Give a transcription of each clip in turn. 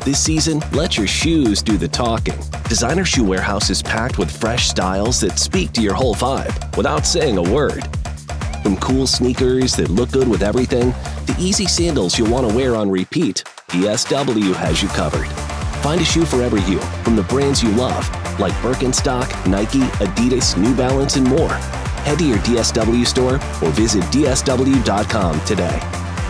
This season, let your shoes do the talking. Designer Shoe Warehouse is packed with fresh styles that speak to your whole vibe without saying a word. From cool sneakers that look good with everything, to easy sandals you'll want to wear on repeat, DSW has you covered. Find a shoe for every you from the brands you love, like Birkenstock, Nike, Adidas, New Balance, and more. Head to your DSW store or visit dsw.com today.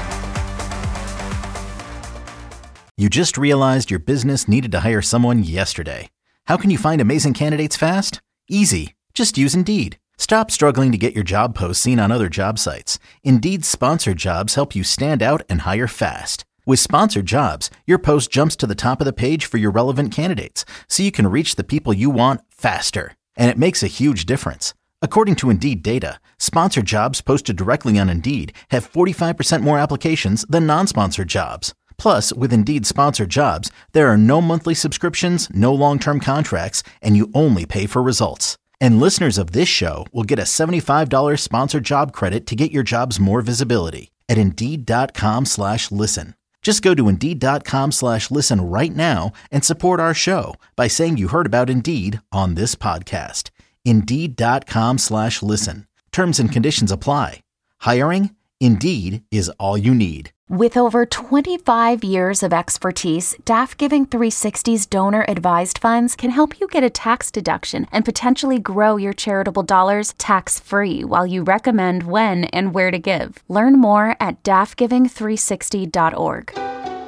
You just realized your business needed to hire someone yesterday. How can you find amazing candidates fast? Easy. Just use Indeed. Stop struggling to get your job posts seen on other job sites. Indeed's sponsored jobs help you stand out and hire fast. With sponsored jobs, your post jumps to the top of the page for your relevant candidates, so you can reach the people you want faster. And it makes a huge difference. According to Indeed data, sponsored jobs posted directly on Indeed have 45% more applications than non-sponsored jobs. Plus, with Indeed sponsored jobs, there are no monthly subscriptions, no long-term contracts, and you only pay for results. And listeners of this show will get a $75 sponsored job credit to get your jobs more visibility at Indeed.com/listen. Just go to Indeed.com/listen right now and support our show by saying you heard about Indeed on this podcast. Indeed.com/listen. Terms and conditions apply. Hiring? Indeed is all you need. With over 25 years of expertise, DAF Giving 360's donor-advised funds can help you get a tax deduction and potentially grow your charitable dollars tax-free while you recommend when and where to give. Learn more at dafgiving360.org.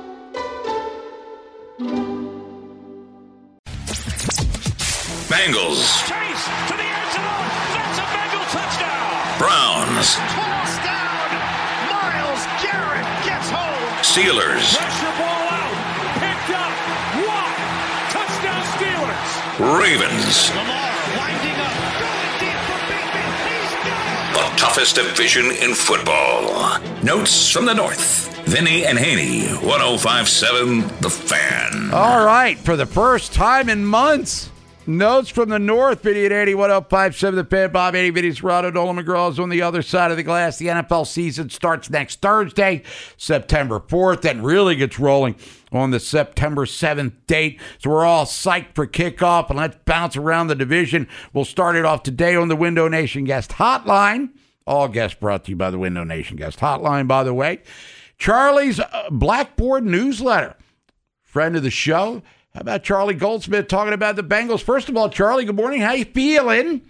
Bengals. Chase to the end zone. That's a Bengal touchdown. Browns. Toss down. Myles Garrett gets home. Steelers. Pressure ball out. Picked up. One. Touchdown Steelers. Ravens. Lamar winding up. Going deep for Bateman. He's got it. The toughest division in football. Notes from the North. Vinny and Haney, 105.7 The Fan. All right, for the first time in months, notes from the North. Vinny and Haney, 105.7 The Fan. Bob Haney, Vinny Serrato, Dolan McGraw is on the other side of the glass. The NFL season starts next Thursday, September 4th, and really gets rolling on the September 7th date. So we're all psyched for kickoff, and let's bounce around the division. We'll start it off today on the Window Nation Guest Hotline. All guests brought to you by the Window Nation Guest Hotline, by the way. Charlie's Blackboard newsletter. Friend of the show. How about Charlie Goldsmith talking about the Bengals? First of all, Charlie, good morning. How you feeling?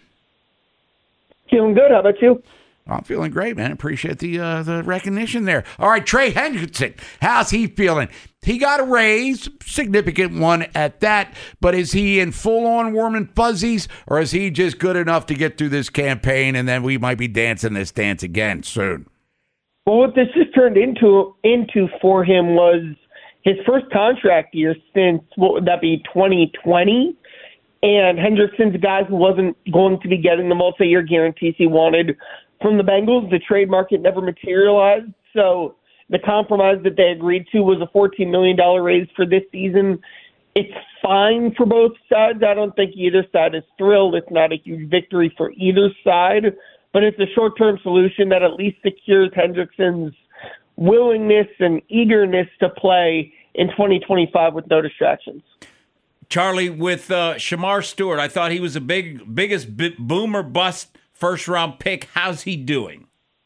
Feeling good. How about you? I'm feeling great, man. Appreciate the recognition there. All right, Trey Hendrickson, how's he feeling? He got a raise, significant one at that, but is he in full-on warm and fuzzies, or is he just good enough to get through this campaign, and then we might be dancing this dance again soon? Well, what this just turned into for him was his first contract year since, what would that be, 2020? And Hendrickson's a guy who wasn't going to be getting the multi-year guarantees he wanted from the Bengals. The trade market never materialized. So the compromise that they agreed to was a $14 million raise for this season. It's fine for both sides. I don't think either side is thrilled. It's not a huge victory for either side, but it's a short-term solution that at least secures Hendrickson's willingness and eagerness to play in 2025 with no distractions. Charlie, with Shamar Stewart, I thought he was the biggest boom or bust first-round pick. How's he doing?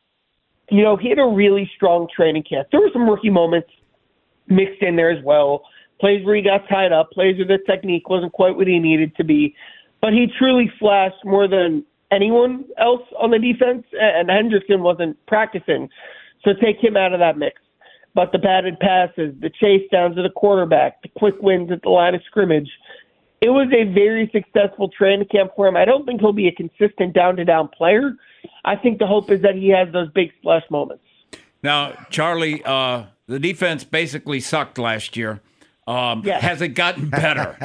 You know, he had a really strong training camp. There were some rookie moments mixed in there as well. Plays where he got tied up, plays where the technique wasn't quite what he needed to be. But he truly flashed more than anyone else on the defense, and Hendrickson wasn't practicing. So take him out of that mix. But the batted passes, the chase downs to the quarterback, the quick wins at the line of scrimmage, it was a very successful training camp for him. I don't think he'll be a consistent down-to-down player. I think the hope is that he has those big splash moments. Now, Charlie, the defense basically sucked last year. Yes. Has it gotten better?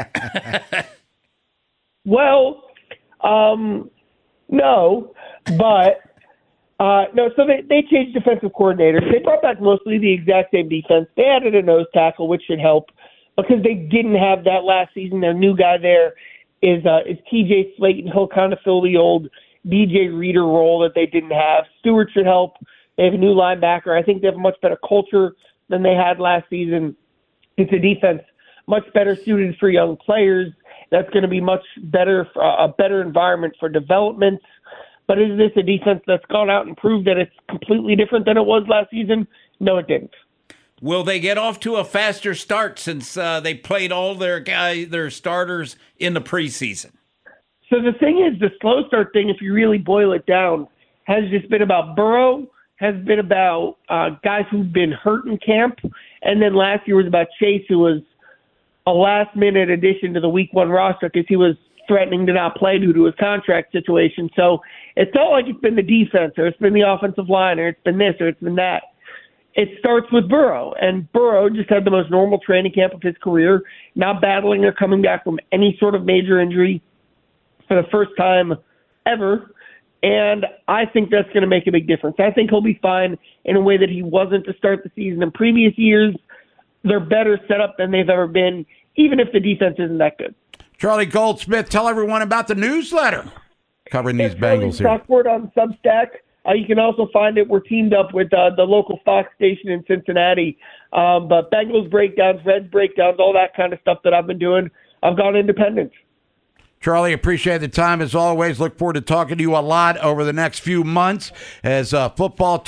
Well, no, but no. So they changed defensive coordinators. They brought back mostly the exact same defense. They added a nose tackle, which should help because they didn't have that last season. Their new guy there is TJ Slayton. He'll kind of fill the old DJ Reader role that they didn't have. Stewart should help. They have a new linebacker. I think they have a much better culture than they had last season. It's a defense much better suited for young players. That's going to be much better, a better environment for development. But is this a defense that's gone out and proved that it's completely different than it was last season? No, it didn't. Will they get off to a faster start since they played all their starters in the preseason? So the thing is, the slow start thing, if you really boil it down, has just been about Burrow, has been about guys who've been hurt in camp, and then last year was about Chase, who was a last-minute addition to the Week 1 roster because he was threatening to not play due to his contract situation. So it's not like it's been the defense or it's been the offensive line or it's been this or it's been that. It starts with Burrow, and Burrow just had the most normal training camp of his career, not battling or coming back from any sort of major injury for the first time ever. And I think that's going to make a big difference. I think he'll be fine in a way that he wasn't to start the season in previous years. They're better set up than they've ever been, even if the defense isn't that good. Charlie Goldsmith, tell everyone about the newsletter covering these Bengals here. Stockport on Substack. You can also find it. We're teamed up with the local Fox station in Cincinnati. But Bengals breakdowns, Reds breakdowns, all that kind of stuff that I've been doing, I've gone independent. Charlie, appreciate the time as always. Look forward to talking to you a lot over the next few months as football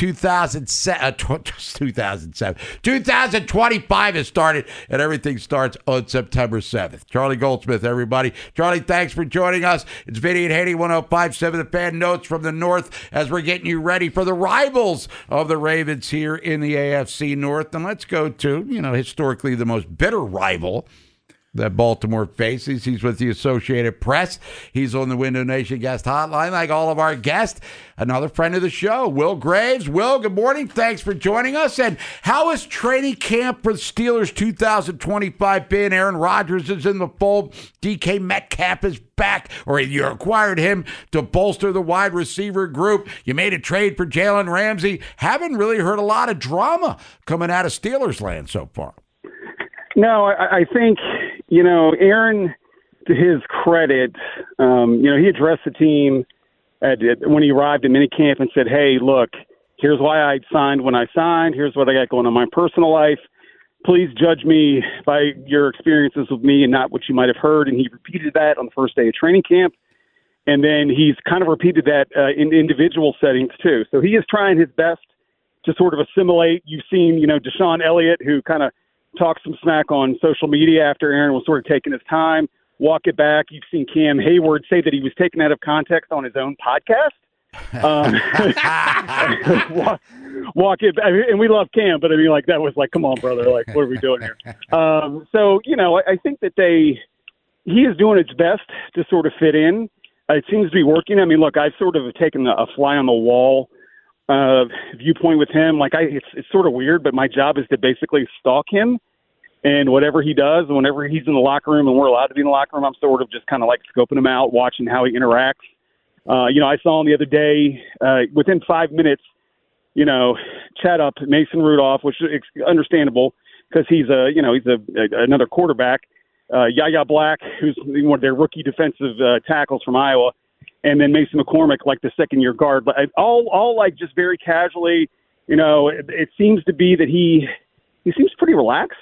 2025 has started, and everything starts on September 7th. Charlie Goldsmith, everybody. Charlie, thanks for joining us. It's Vinny and Haney, 105.7 The Fan. Notes from the North as we're getting you ready for the rivals of the Ravens here in the AFC North. And let's go to, historically the most bitter rival that Baltimore faces. He's with the Associated Press. He's on the Window Nation guest hotline, like all of our guests. Another friend of the show, Will Graves. Will, good morning. Thanks for joining us. And how is training camp for the Steelers 2025 been? Aaron Rodgers is in the fold. DK Metcalf is back, or you acquired him to bolster the wide receiver group. You made a trade for Jalen Ramsey. Haven't really heard a lot of drama coming out of Steelers land so far. No, I think, Aaron, to his credit, he addressed the team when he arrived at minicamp and said, hey, look, here's why I signed when I signed. Here's what I got going on in my personal life. Please judge me by your experiences with me and not what you might have heard. And he repeated that on the first day of training camp. And then he's kind of repeated that in individual settings, too. So he is trying his best to sort of assimilate. You've seen, Deshaun Elliott, who kind of talk some smack on social media after Aaron was sort of taking his time, walk it back. You've seen Cam Hayward say that he was taken out of context on his own podcast. Walk it back. And we love Cam, but that was come on, brother. What are we doing here? So, I think that he is doing its best to sort of fit in. It seems to be working. Look, I've sort of taken a fly on the wall viewpoint with him. It's sort of weird, but my job is to basically stalk him and whatever he does, and whenever he's in the locker room and we're allowed to be in the locker room, I'm sort of just kind of scoping him out, watching how he interacts. I saw him the other day, within 5 minutes, chat up Mason Rudolph, which is understandable because he's another quarterback. Yaya Black, who's one of their rookie defensive tackles from Iowa. And then Mason McCormick, the second-year guard. But all just very casually, it seems to be that he seems pretty relaxed.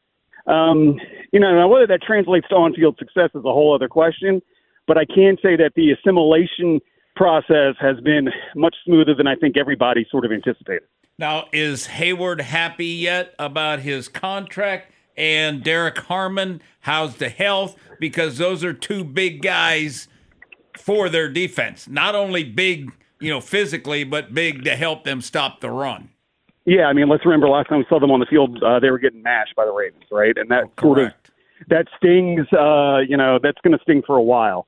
Now whether that translates to on-field success is a whole other question. But I can say that the assimilation process has been much smoother than I think everybody sort of anticipated. Now, is Hayward happy yet about his contract? And Derek Harmon, how's the health? Because those are two big guys for their defense. Not only big, physically, but big to help them stop the run. Yeah, let's remember last time we saw them on the field, they were getting mashed by the Ravens, right? And that that stings, that's going to sting for a while.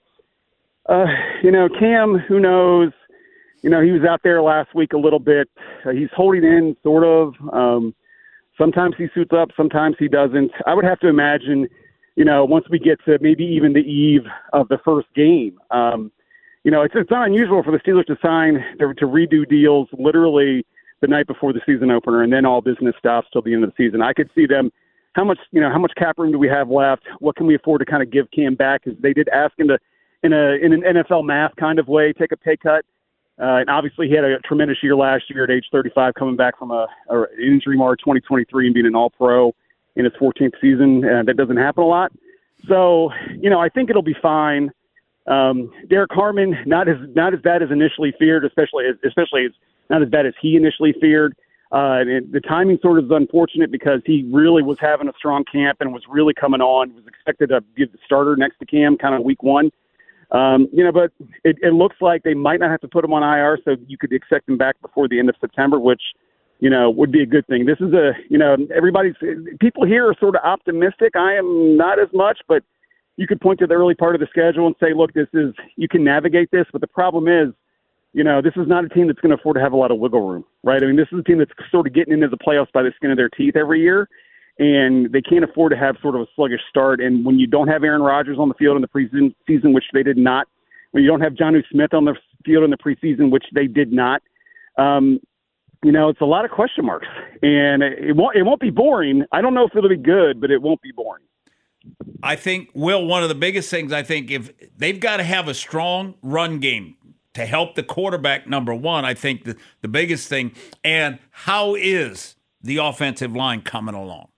Cam, who knows? He was out there last week a little bit. He's holding in, sort of. Sometimes he suits up, sometimes he doesn't. I would have to imagine, once we get to maybe even the eve of the first game, it's not unusual for the Steelers to sign, to redo deals literally the night before the season opener, and then all business stops till the end of the season. I could see them. How much cap room do we have left? What can we afford to kind of give Cam back? Because they did ask him to, in an NFL math kind of way, take a pay cut. And obviously he had a tremendous year last year at age 35, coming back from an injury-marred 2023 and being an all-pro. in his 14th season. That doesn't happen a lot. So, I think it'll be fine. Derek Harmon, not as bad as initially feared, especially as not as bad as he initially feared. The timing sort of is unfortunate because he really was having a strong camp and was really coming on, was expected to be the starter next to Cam kind of week one. But it looks like they might not have to put him on IR, so you could expect him back before the end of September, which, would be a good thing. This is people here are sort of optimistic. I am not as much, but you could point to the early part of the schedule and say, look, you can navigate this, but the problem is, this is not a team that's going to afford to have a lot of wiggle room, right? I mean, this is a team that's sort of getting into the playoffs by the skin of their teeth every year, and they can't afford to have sort of a sluggish start. And when you don't have Aaron Rodgers on the field in the preseason, which they did not, when you don't have Jonnu Smith on the field in the preseason, which they did not, it's a lot of question marks. And it won't be boring. I don't know if it'll be good, but it won't be boring. I think, Will, one of the biggest things, if they've got to have a strong run game to help the quarterback, number one, I think the biggest thing. And how is the offensive line coming along?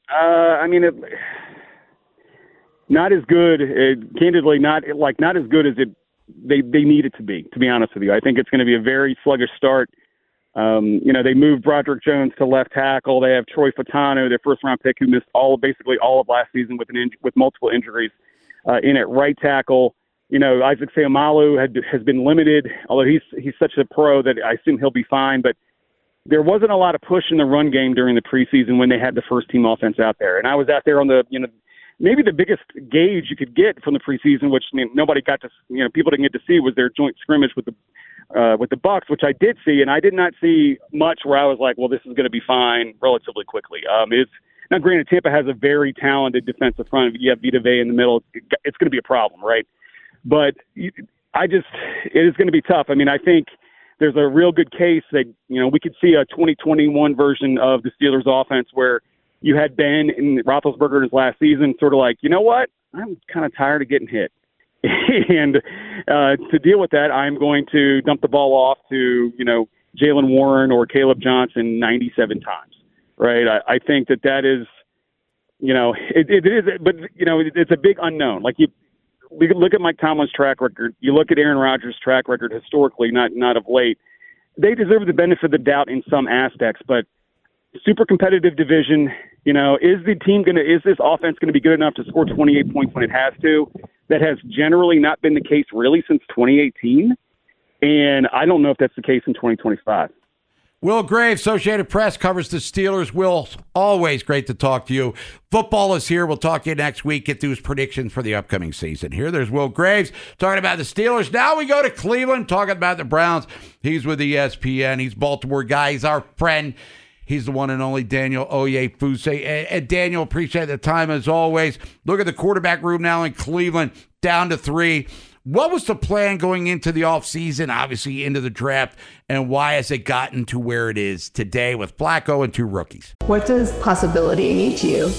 Not as good. Candidly, not as good as they need it to be honest with you. I think it's going to be a very sluggish start. They moved Broderick Jones to left tackle. They have Troy Fatano, their first-round pick, who missed basically all of last season with multiple injuries in at right tackle. Isaac Seumalo has been limited, although he's such a pro that I assume he'll be fine. But there wasn't a lot of push in the run game during the preseason when they had the first-team offense out there. And I was out there on maybe the biggest gauge you could get from the preseason, which nobody got to, people didn't get to see, was their joint scrimmage with the Bucs, which I did see, and I did not see much where I was like, well, this is going to be fine relatively quickly. Now, granted, Tampa has a very talented defensive front. You have Vita Vea in the middle. It's going to be a problem, right? But it is going to be tough. I think there's a real good case that, we could see a 2021 version of the Steelers offense where you had Ben and Roethlisberger in his last season sort of like, you know what? I'm kind of tired of getting hit. And to deal with that, I'm going to dump the ball off to, Jaylen Warren or Caleb Johnson 97 times, right? I think that is, it is, but, it's a big unknown. Like we can look at Mike Tomlin's track record. You look at Aaron Rodgers' track record historically, not of late. They deserve the benefit of the doubt in some aspects, but super competitive division. Is this offense going to be good enough to score 28 points when it has to? That has generally not been the case really since 2018. And I don't know if that's the case in 2025. Will Graves, Associated Press, covers the Steelers. Will, always great to talk to you. Football is here. We'll talk to you next week. Get through his predictions for the upcoming season. There's Will Graves talking about the Steelers. Now we go to Cleveland, talking about the Browns. He's with ESPN. He's a Baltimore guy. He's our friend. He's the one and only Daniel Oyefuse. And Daniel, appreciate the time as always. Look at the quarterback room now in Cleveland, down to 3. What was the plan going into the offseason, obviously into the draft, and why has it gotten to where it is today with Flacco and 2 rookies? What does possibility mean to you?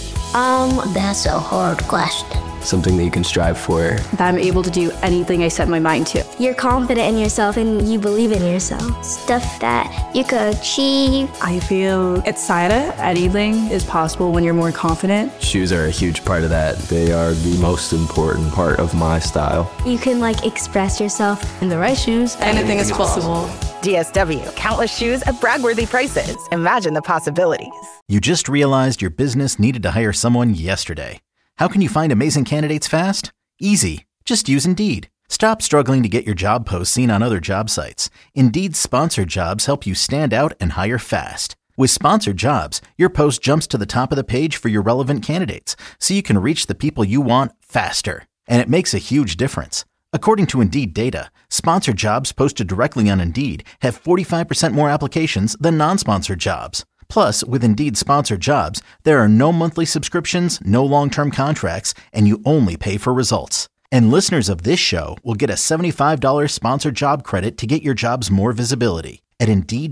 That's a hard question. Something that you can strive for. That I'm able to do anything I set my mind to. You're confident in yourself and you believe in yourself. Stuff that you could achieve. I feel excited. Anything is possible when you're more confident. Shoes are a huge part of that. They are the most important part of my style. You can express yourself. In the right shoes, anything is possible. DSW, countless shoes at brag-worthy prices. Imagine the possibilities. You just realized your business needed to hire someone yesterday. How can you find amazing candidates fast? Easy. Just use Indeed. Stop struggling to get your job posts seen on other job sites. Indeed's sponsored jobs help you stand out and hire fast. With sponsored jobs, your post jumps to the top of the page for your relevant candidates, so you can reach the people you want faster. And it makes a huge difference. According to Indeed data, sponsored jobs posted directly on Indeed have 45% more applications than non-sponsored jobs. Plus, with Indeed sponsored jobs, there are no monthly subscriptions, no long-term contracts, and you only pay for results. And listeners of this show will get a $75 sponsored job credit to get your jobs more visibility at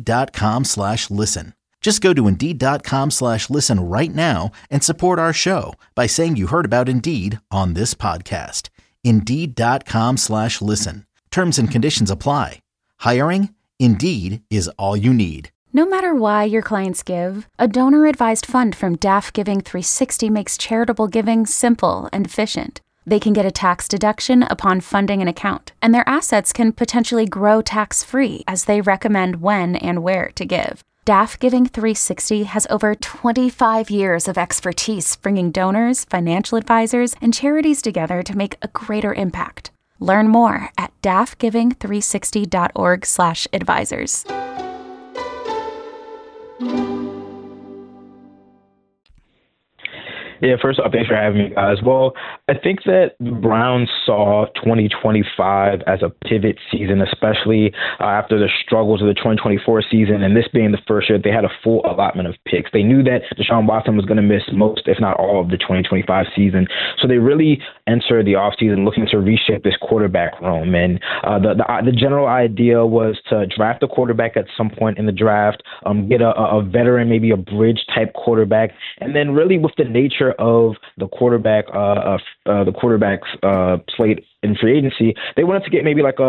Indeed.com/listen. Just go to Indeed.com/listen right now and support our show by saying you heard about Indeed on this podcast. Indeed.com/listen. Terms and conditions apply. Hiring? Indeed is all you need. No matter why your clients give, a donor-advised fund from DAF Giving 360 makes charitable giving simple and efficient. They can get a tax deduction upon funding an account, and their assets can potentially grow tax-free as they recommend when and where to give. DAF Giving 360 has over 25 years of expertise bringing donors, financial advisors, and charities together to make a greater impact. Learn more at dafgiving360.org/advisors. Yeah, first off, thanks for having me, guys. Well, I think that the Browns saw 2025 as a pivot season, especially after the struggles of the 2024 season, and this being the first year they had a full allotment of picks. They knew that Deshaun Watson was going to miss most, if not all, of the 2025 season, so they really entered the offseason looking to reshape this quarterback room. And the general idea was to draft a quarterback at some point in the draft, get a veteran, maybe a bridge-type quarterback, and then really with the nature of the quarterback's slate in free agency, they wanted to get maybe like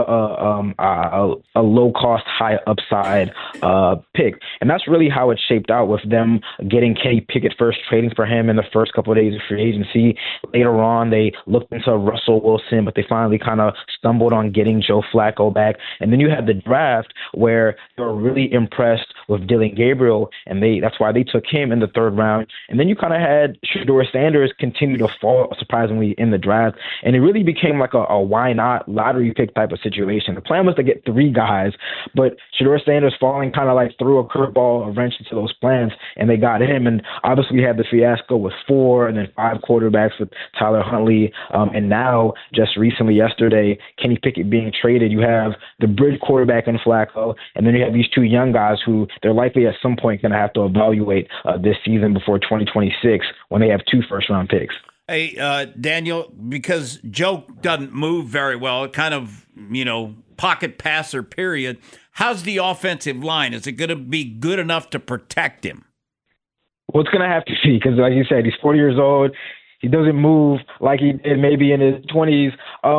a low cost, high upside pick, and that's really how it shaped out with them getting Kenny Pickett first, trading for him in the first couple of days of free agency. Later on, they looked into Russell Wilson, but they finally kind of stumbled on getting Joe Flacco back. And then you had the draft where they were really impressed with Dylan Gabriel, and that's why they took him in the third round. And then you kind of had Shedeur Sanders continue to fall surprisingly in the draft, and it really became like a why not lottery pick type of situation. The plan was to get 3 guys, but Shedeur Sanders falling kind of like threw a curveball, a wrench into those plans, and they got him. And obviously we had the fiasco with 4 and then 5 quarterbacks with Tyler Huntley, and now just recently yesterday, Kenny Pickett being traded. You have the bridge quarterback in Flacco, and then you have these 2 young guys who they're likely at some point going to have to evaluate this season before 2026 when they have 2 first-round picks. Hey, Daniel, because Joe doesn't move very well, kind of, pocket passer, period. How's the offensive line? Is it going to be good enough to protect him? Well, it's going to have to be because, like you said, he's 40 years old. He doesn't move like he did maybe in his 20s.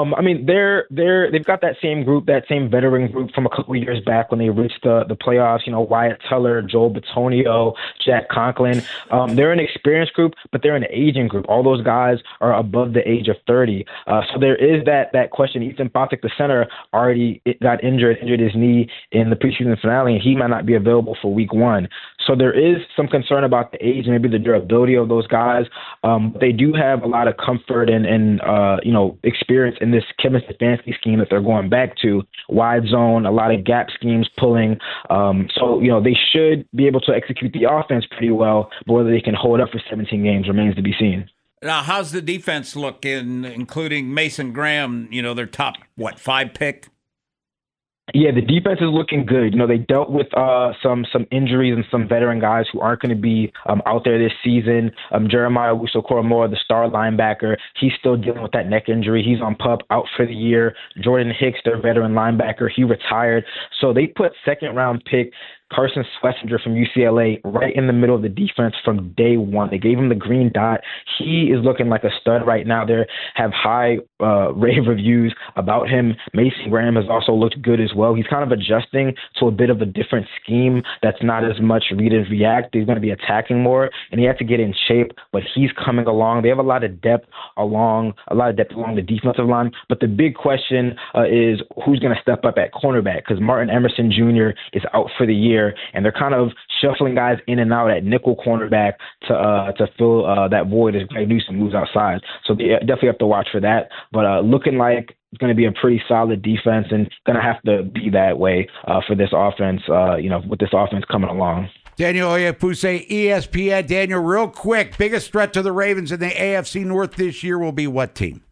They've got that same group, that same veteran group from a couple of years back when they reached the playoffs. Wyatt Teller, Joel Bitonio, Jack Conklin. They're an experienced group, but they're an aging group. All those guys are above the age of 30. So there is that question. Ethan Patek, the center, already got injured his knee in the preseason finale, and he might not be available for week 1. So there is some concern about the age, maybe the durability of those guys. They do have a lot of comfort and experience in this Kevin Stefanski scheme that they're going back to. Wide zone, a lot of gap schemes pulling. So they should be able to execute the offense pretty well, but whether they can hold up for 17 games remains to be seen. Now, how's the defense look, including Mason Graham, their top, 5 pick? Yeah, the defense is looking good. They dealt with some injuries and some veteran guys who aren't going to be out there this season. Jeremiah Owusu-Koramoah, the star linebacker, he's still dealing with that neck injury. He's on PUP, out for the year. Jordan Hicks, their veteran linebacker, he retired. So they put second-round pick Carson Schlesinger from UCLA right in the middle of the defense from day one. They gave him the green dot. He is looking like a stud right now. They have high rave reviews about him. Mason Graham has also looked good as well. He's kind of adjusting to a bit of a different scheme that's not as much read and react. He's going to be attacking more, and he had to get in shape, but he's coming along. They have a lot of depth along the defensive line, but the big question is who's going to step up at cornerback, because Martin Emerson Jr. is out for the year. And they're kind of shuffling guys in and out at nickel cornerback to fill that void as Greg Newsome moves outside. So they definitely have to watch for that. But looking like it's going to be a pretty solid defense and going to have to be that way for this offense, with this offense coming along. Daniel Oyepuse, ESPN. Daniel, real quick, biggest threat to the Ravens in the AFC North this year will be what team?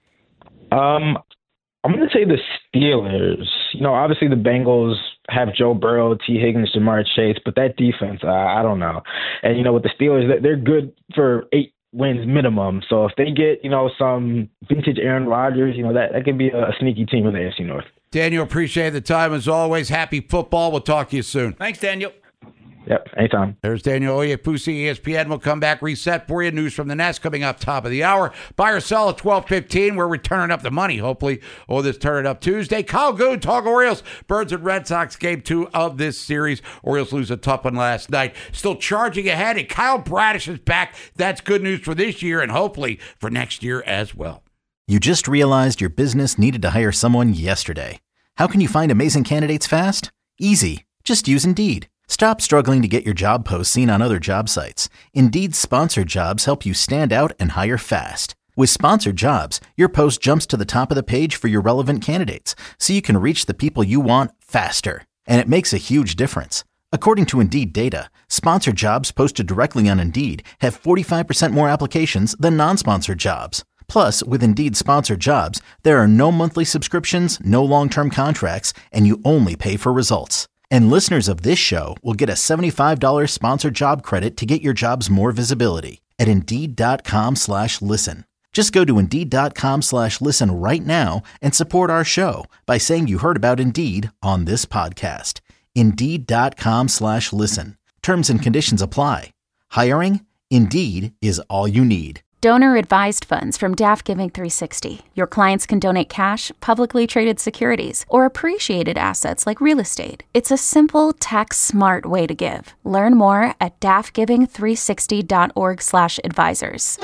I'm going to say the Steelers. Obviously the Bengals have Joe Burrow, T. Higgins, Jamar Chase, but that defense, I don't know. And, with the Steelers, they're good for 8 wins minimum. So if they get, some vintage Aaron Rodgers, that could be a sneaky team in the AFC North. Daniel, appreciate the time as always. Happy football. We'll talk to you soon. Thanks, Daniel. Yep, anytime. There's Daniel Oyefusi, ESPN. We'll come back, reset for you. News from the Nest coming up top of the hour. Buy or sell at 12:15. We're returning up the money, hopefully, on this Turn It Up Tuesday. Kyle Goon, talk Orioles. Birds and Red Sox, game 2 of this series. Orioles lose a tough one last night. Still charging ahead, and Kyle Bradish is back. That's good news for this year and hopefully for next year as well. You just realized your business needed to hire someone yesterday. How can you find amazing candidates fast? Easy. Just use Indeed. Stop struggling to get your job posts seen on other job sites. Indeed's sponsored jobs help you stand out and hire fast. With sponsored jobs, your post jumps to the top of the page for your relevant candidates, so you can reach the people you want faster. And it makes a huge difference. According to Indeed data, sponsored jobs posted directly on Indeed have 45% more applications than non-sponsored jobs. Plus, with Indeed sponsored jobs, there are no monthly subscriptions, no long-term contracts, and you only pay for results. And listeners of this show will get a $75 sponsored job credit to get your jobs more visibility at Indeed.com/listen. Just go to Indeed.com/listen right now and support our show by saying you heard about Indeed on this podcast. Indeed.com/listen. Terms and conditions apply. Hiring? Indeed is all you need. Donor-advised funds from DAF Giving 360. Your clients can donate cash, publicly traded securities, or appreciated assets like real estate. It's a simple, tax-smart way to give. Learn more at dafgiving360.org/advisors.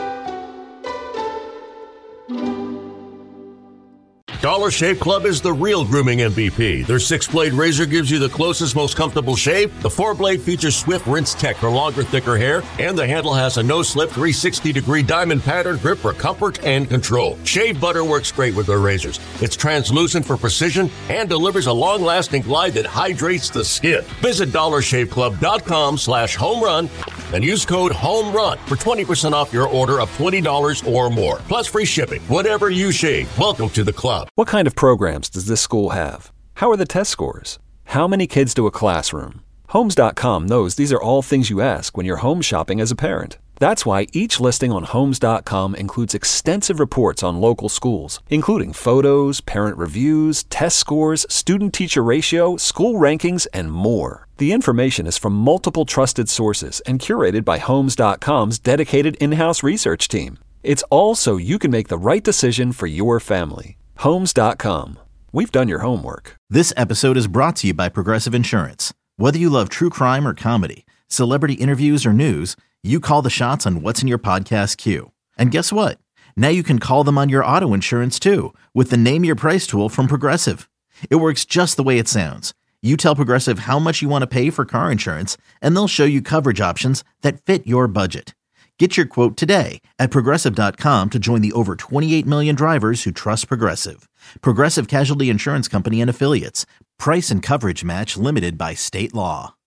Dollar Shave Club is the real grooming MVP. Their 6-blade razor gives you the closest, most comfortable shave. The 4-blade features swift rinse tech for longer, thicker hair, and the handle has a no-slip 360-degree diamond pattern grip for comfort and control. Shave butter works great with their razors. It's translucent for precision and delivers a long-lasting glide that hydrates the skin. Visit DollarShaveClub.com/homerun and use code HOMERUN for 20% off your order of $20 or more. Plus free shipping. Whatever you shave, welcome to the club. What kind of programs does this school have? How are the test scores? How many kids do a classroom? Homes.com knows these are all things you ask when you're home shopping as a parent. That's why each listing on Homes.com includes extensive reports on local schools, including photos, parent reviews, test scores, student-teacher ratio, school rankings, and more. The information is from multiple trusted sources and curated by Homes.com's dedicated in-house research team. It's all so you can make the right decision for your family. Homes.com. We've done your homework. This episode is brought to you by Progressive Insurance. Whether you love true crime or comedy, celebrity interviews or news, you call the shots on what's in your podcast queue. And guess what? Now you can call them on your auto insurance too with the Name Your Price tool from Progressive. It works just the way it sounds. You tell Progressive how much you want to pay for car insurance, and they'll show you coverage options that fit your budget. Get your quote today at Progressive.com to join the over 28 million drivers who trust Progressive. Progressive Casualty Insurance Company and Affiliates. Price and coverage match limited by state law.